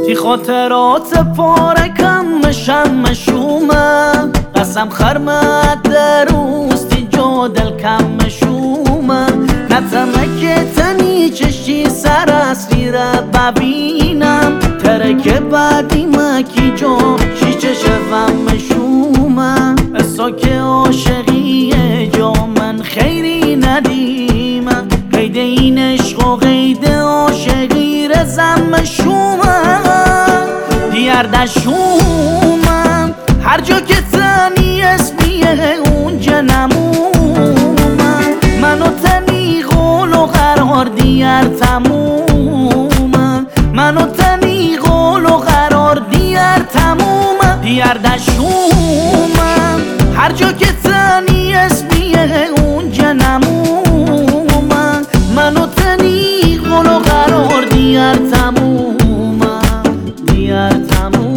تی خاطرات پارکم مشومه قسم خرمت دروستی جو دل کم مشومه نتمه تنی چشی سر اصلی را ببینم ترک بعدی مکی جو شیچه شوم مشومه اسا که عاشقیه جو من خیری ندیمه قید این عشق و قید عاشقی رزم مشومه دیار دشومم هر جا که تنی اسمیه اونجا نمومم منو تنی قول و قرار دیار تمومم منو تنی قول و قرار دیار تمومم دیار دشومم هر جا که تنی اسمیه اونجا نمومم منو تنی قول و قرار دیار تمومم دیار تمومم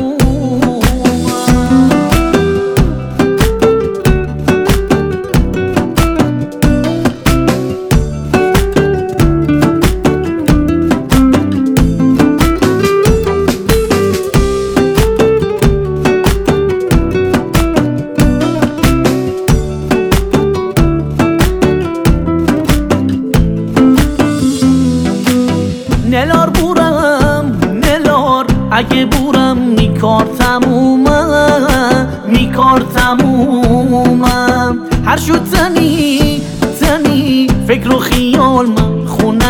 نلار بورم نلار اگه بورم میکار تمومم هر شو تنی فکر و خیال من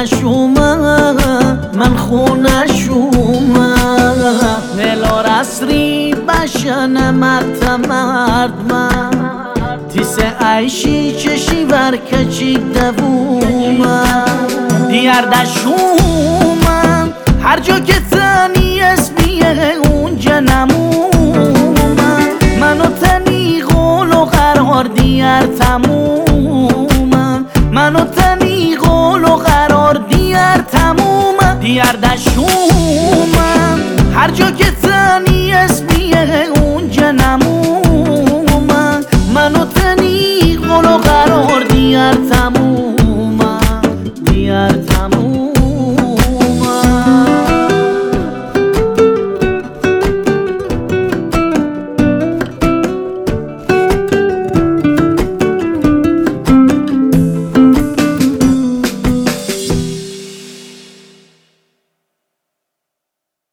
خونشومم نلار اصری بشنمت مرد من تیسه عیشی چشی ورکچی دوومم دیار دشومم هر جا که تنی اسمیه اونجا نمومم منو تنی قول و قرار دیار تمومم منو تنی قول و قرار دیار تمومم دیار دشومم هر جا که تنی اسمیه اونجا نمومم منو تنی قول و قرار دیار تمومم